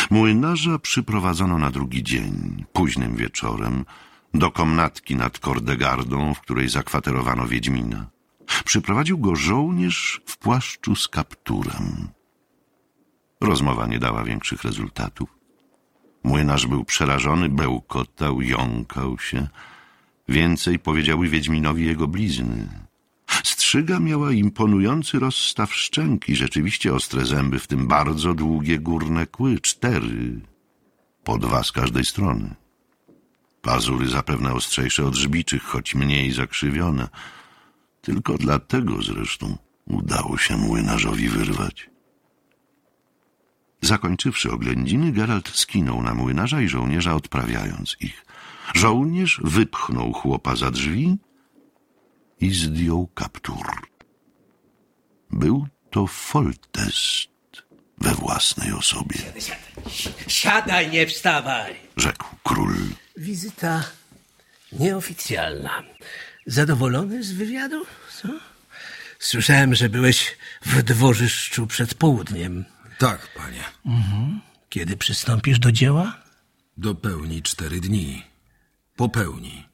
Młynarza przyprowadzono na drugi dzień, późnym wieczorem, do komnatki nad Kordegardą, w której zakwaterowano Wiedźmina. Przyprowadził go żołnierz w płaszczu z kapturem. Rozmowa nie dała większych rezultatów. Młynarz był przerażony, bełkotał, jąkał się. Więcej powiedziały Wiedźminowi jego blizny. Strzyga miała imponujący rozstaw szczęki, rzeczywiście ostre zęby, w tym bardzo długie górne kły, 4, po 2 z każdej strony. Pazury zapewne ostrzejsze od żbiczych, choć mniej zakrzywione. Tylko dlatego zresztą udało się młynarzowi wyrwać. Zakończywszy oględziny, Geralt skinął na młynarza i żołnierza, odprawiając ich. Żołnierz wypchnął chłopa za drzwi i zdjął kaptur. Był to Foltest we własnej osobie. Siadaj, nie wstawaj, rzekł król. Wizyta nieoficjalna. Zadowolony z wywiadu? Co? Słyszałem, że byłeś w dworzyszczu przed południem. Tak, panie. Kiedy przystąpisz do dzieła? Do pełni 4 dni. Po pełni.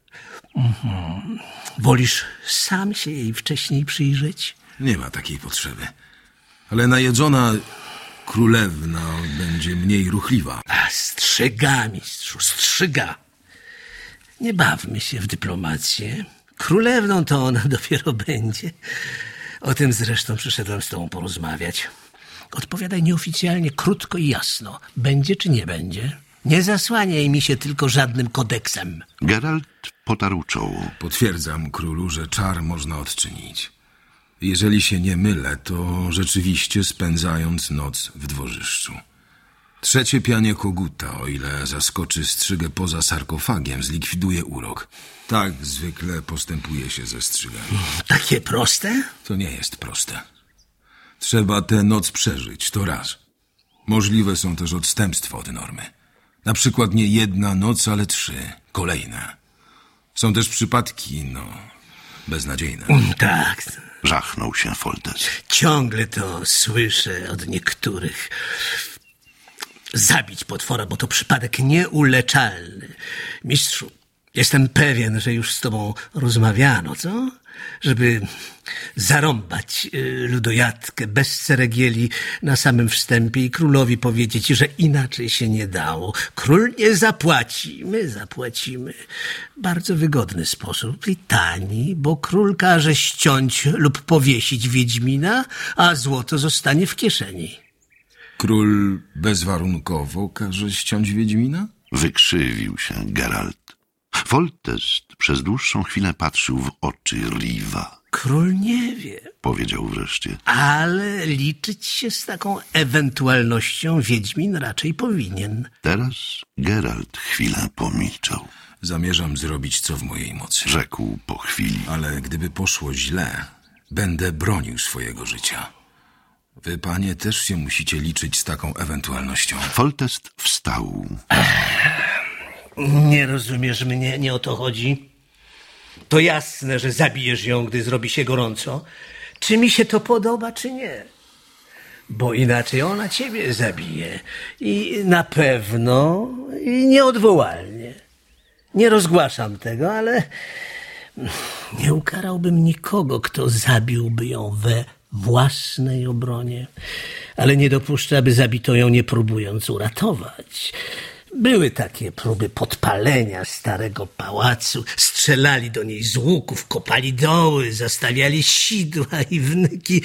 Wolisz sam się jej wcześniej przyjrzeć? Nie ma takiej potrzeby. Ale najedzona królewna będzie mniej ruchliwa. A strzyga, mistrzu, strzyga. Nie bawmy się w dyplomację. Królewną to ona dopiero będzie. O tym zresztą przyszedłem z tobą porozmawiać. Odpowiadaj nieoficjalnie, krótko i jasno. Będzie czy nie będzie? Nie zasłaniaj mi się tylko żadnym kodeksem. Geralt potarł czoło. Potwierdzam królu, że czar można odczynić. Jeżeli się nie mylę, to rzeczywiście spędzając noc w dworzyszczu. 3. pianie koguta, o ile zaskoczy strzygę poza sarkofagiem, zlikwiduje urok. Tak zwykle postępuje się ze strzygami. Takie proste? To nie jest proste. Trzeba tę noc przeżyć, to raz. Możliwe są też odstępstwa od normy. Na przykład nie 1 noc, ale 3 kolejne. Są też przypadki, beznadziejne. Tak. Żachnął się Foltest. Ciągle to słyszę od niektórych. Zabić potwora, bo to przypadek nieuleczalny. Mistrzu, jestem pewien, że już z tobą rozmawiano, co? Żeby zarąbać ludojadkę bez ceregieli na samym wstępie i królowi powiedzieć, że inaczej się nie dało. Król nie zapłaci, my zapłacimy. Bardzo wygodny sposób i tani, bo król każe ściąć lub powiesić Wiedźmina, a złoto zostanie w kieszeni. Król bezwarunkowo każe ściąć Wiedźmina? Wykrzywił się Geralt. Foltest przez dłuższą chwilę patrzył w oczy Riva. Król nie wie, powiedział wreszcie. Ale liczyć się z taką ewentualnością Wiedźmin raczej powinien. Teraz Geralt chwilę pomilczał. Zamierzam zrobić co w mojej mocy, rzekł po chwili. Ale gdyby poszło źle, będę bronił swojego życia. Wy, panie, też się musicie liczyć z taką ewentualnością. Foltest wstał. Nie rozumiesz mnie, nie o to chodzi. To jasne, że zabijesz ją, gdy zrobi się gorąco. Czy mi się to podoba, czy nie? Bo inaczej ona ciebie zabije. I na pewno, i nieodwołalnie. Nie rozgłaszam tego, ale nie ukarałbym nikogo, kto zabiłby ją we własnej obronie. Ale nie dopuszczę, aby zabito ją, nie próbując uratować. Były takie próby podpalenia starego pałacu. Strzelali do niej z łuków, kopali doły, zastawiali sidła i wnyki.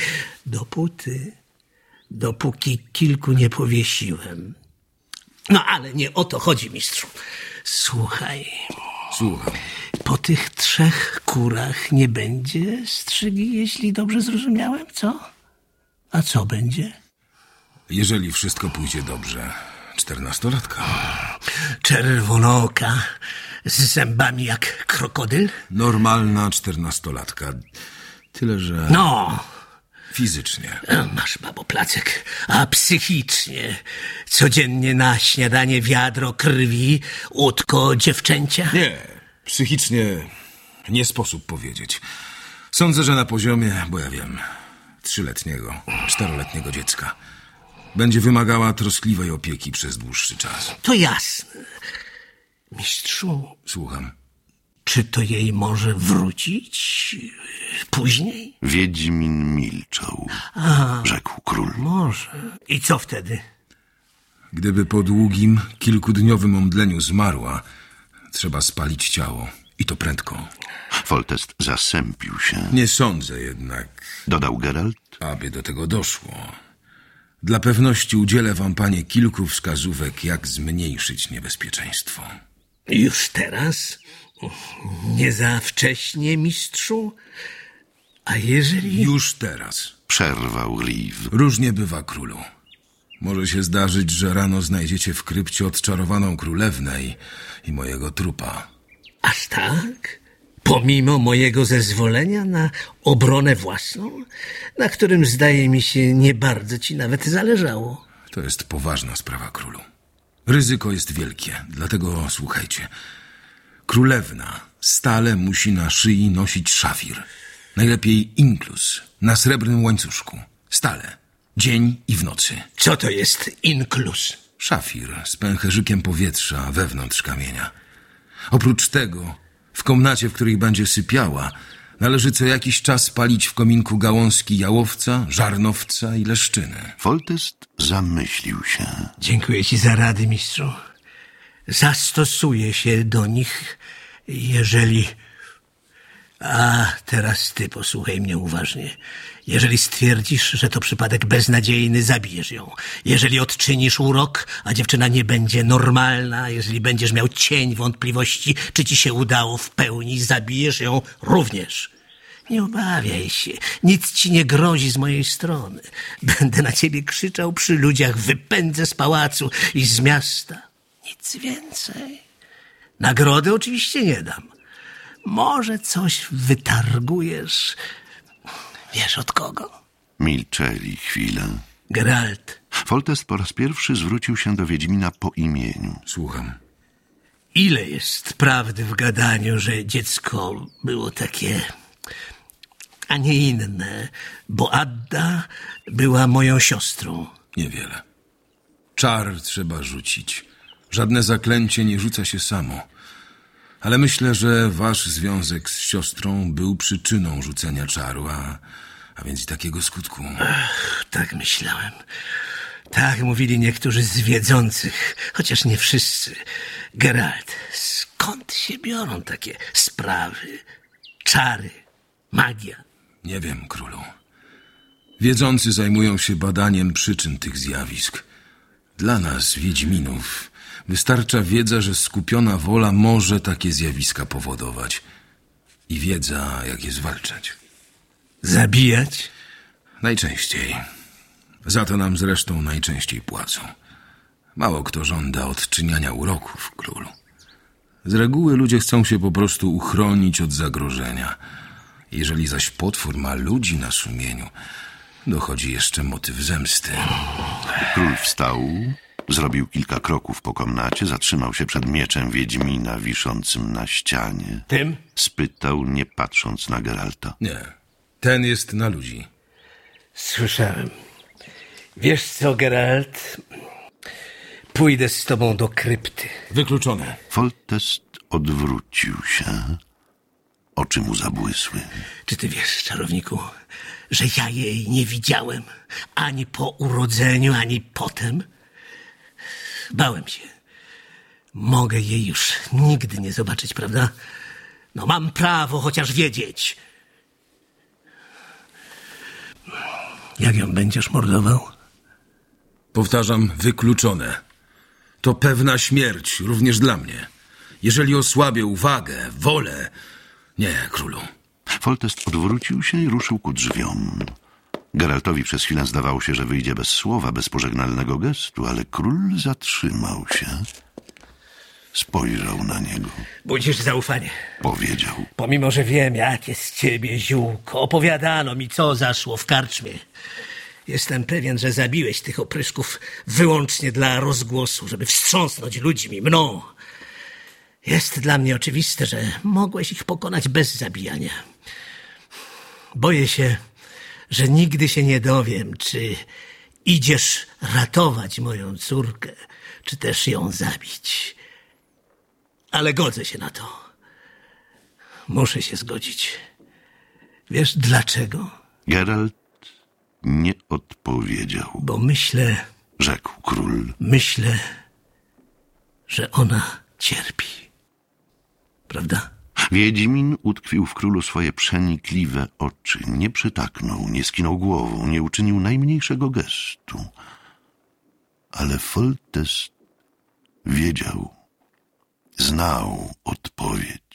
Dopóki kilku nie powiesiłem. No ale nie o to chodzi, mistrzu. Słuchaj. Słucham. Po tych 3 kurach nie będzie strzygi, jeśli dobrze zrozumiałem, co? A co będzie? Jeżeli wszystko pójdzie dobrze, 14-latka. Czerwonooka, z zębami jak krokodyl? Normalna 14-latka. Tyle, że... No! Fizycznie. Masz, babo, placek. A psychicznie? Codziennie na śniadanie wiadro krwi, łódko dziewczęcia? Nie, psychicznie nie sposób powiedzieć. Sądzę, że na poziomie, bo ja wiem, 3-letniego, 4-letniego dziecka. Będzie wymagała troskliwej opieki przez dłuższy czas. To jasne. Mistrzu, Słucham. czy to jej może wrócić później? Wiedźmin milczał. Rzekł król. Może. I co wtedy? Gdyby po długim, kilkudniowym omdleniu zmarła, trzeba spalić ciało. I to prędko. Foltest zasępił się. Nie sądzę jednak, Dodał Geralt. aby do tego doszło. Dla pewności udzielę wam, panie, kilku wskazówek, jak zmniejszyć niebezpieczeństwo. Już teraz? Nie za wcześnie, mistrzu? A jeżeli... Już teraz. Przerwał Riv. Różnie bywa, królu. Może się zdarzyć, że rano znajdziecie w krypcie odczarowaną królewnę i mojego trupa. Aż tak? Pomimo mojego zezwolenia na obronę własną, na którym, zdaje mi się, nie bardzo ci nawet zależało. To jest poważna sprawa, królu. Ryzyko jest wielkie, dlatego słuchajcie. Królewna stale musi na szyi nosić szafir. Najlepiej inklus, na srebrnym łańcuszku. Stale. Dzień i w nocy. Co to jest inklus? Szafir z pęcherzykiem powietrza wewnątrz kamienia. Oprócz tego, w komnacie, w której będzie sypiała, należy co jakiś czas palić w kominku gałązki jałowca, żarnowca i leszczyny. Foltest zamyślił się. Dziękuję ci za rady, mistrzu. Zastosuję się do nich, jeżeli... A teraz ty posłuchaj mnie uważnie. Jeżeli stwierdzisz, że to przypadek beznadziejny, zabijesz ją. Jeżeli odczynisz urok, a dziewczyna nie będzie normalna, jeżeli będziesz miał cień wątpliwości, czy ci się udało w pełni, zabijesz ją również. Nie obawiaj się, nic ci nie grozi z mojej strony. Będę na ciebie krzyczał przy ludziach, wypędzę z pałacu i z miasta. Nic więcej. Nagrody oczywiście nie dam. Może coś wytargujesz. Wiesz od kogo? Milczeli chwilę. Geralt, Foltest po raz pierwszy zwrócił się do Wiedźmina po imieniu. Słucham. ile jest prawdy w gadaniu, że dziecko było takie, a nie inne, bo Adda była moją siostrą. Niewiele. Czar trzeba rzucić. Żadne zaklęcie nie rzuca się samo. Ale myślę, że wasz związek z siostrą był przyczyną rzucenia czaru, a więc i takiego skutku. Tak myślałem. Tak mówili niektórzy z wiedzących, chociaż nie wszyscy. Geralt, skąd się biorą takie sprawy? Czary, magia. Nie wiem, królu. Wiedzący zajmują się badaniem przyczyn tych zjawisk. Dla nas, wiedźminów, wystarcza wiedza, że skupiona wola może takie zjawiska powodować. I wiedza, jak je zwalczać. Zabijać? Najczęściej. Za to nam zresztą najczęściej płacą. Mało kto żąda odczyniania uroków, królu. Z reguły ludzie chcą się po prostu uchronić od zagrożenia. Jeżeli zaś potwór ma ludzi na sumieniu, dochodzi jeszcze motyw zemsty. Król wstał, zrobił kilka kroków po komnacie, zatrzymał się przed mieczem Wiedźmina wiszącym na ścianie. Tym? Spytał, nie patrząc na Geralta. Nie, ten jest na ludzi. Słyszałem. Wiesz co, Geralt? Pójdę z tobą do krypty. Wykluczone. Foltest odwrócił się. Oczy mu zabłysły. Czy ty wiesz, czarowniku, że ja jej nie widziałem ani po urodzeniu, ani potem? Bałem się. Mogę jej już nigdy nie zobaczyć, prawda? No mam prawo chociaż wiedzieć. Jak ją będziesz mordował? Powtarzam, wykluczone. To pewna śmierć, również dla mnie. Jeżeli osłabię uwagę, wolę... Nie, królu. Foltest odwrócił się i ruszył ku drzwiom. Geraltowi przez chwilę zdawało się, że wyjdzie bez słowa, bez pożegnalnego gestu, ale król zatrzymał się. Spojrzał na niego. Budzisz zaufanie. Powiedział. Pomimo, że wiem, jakie z ciebie ziółko. Opowiadano mi, co zaszło w karczmie. Jestem pewien, że zabiłeś tych opryszków wyłącznie dla rozgłosu, żeby wstrząsnąć ludźmi, mną. Jest dla mnie oczywiste, że mogłeś ich pokonać bez zabijania. Boję się, że nigdy się nie dowiem, czy idziesz ratować moją córkę, czy też ją zabić. Ale godzę się na to. Muszę się zgodzić. Wiesz dlaczego? Geralt nie odpowiedział. Bo myślę, Rzekł król. że ona cierpi. Prawda? Wiedźmin utkwił w królu swoje przenikliwe oczy. Nie przytaknął, nie skinął głową, nie uczynił najmniejszego gestu. Ale Foltest wiedział, znał odpowiedź.